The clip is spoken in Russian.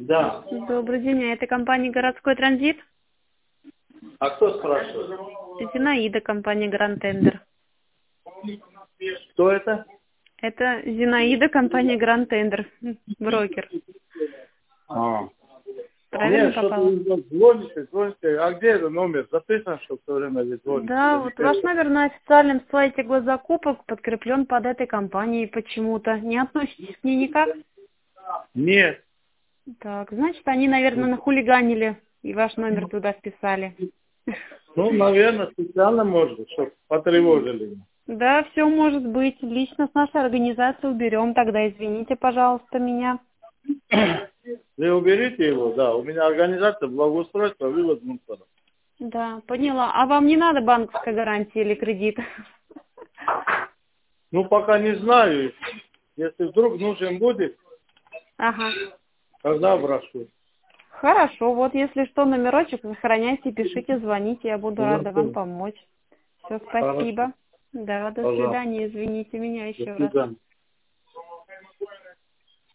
Да. Добрый день, а это компания «Городской транзит»? А кто спрашивает? Зинаида, компания «Гранд Тендер». Кто это? Это Зинаида, компания «Гранд Тендер», брокер. Правильно Нет, попала? что-то звоните. А где этот номер? Записан, что все время вы звоните? Да, вот ваш номер на официальном сайте госзакупок подкреплен под этой компанией почему-то. Не относитесь к ней никак? Нет. Так, значит, они, наверное, нахулиганили и ваш номер туда вписали. Ну, наверное, специально может, чтобы потревожили. Да, все может быть. Лично с нашей организации уберем. Тогда извините, пожалуйста, меня. Вы уберите его, да. У меня организация благоустройства, вывоз мусора. Да, поняла. А вам не надо банковской гарантии или кредит? Ну, пока не знаю. Если вдруг нужен будет, Ага. тогда брошу. Хорошо. Вот если что, номерочек сохраняйте, пишите, звоните. Я буду рада вам помочь. Все, Хорошо. спасибо. Да, до Пожалуйста. свидания. Извините меня До еще раз. свидания.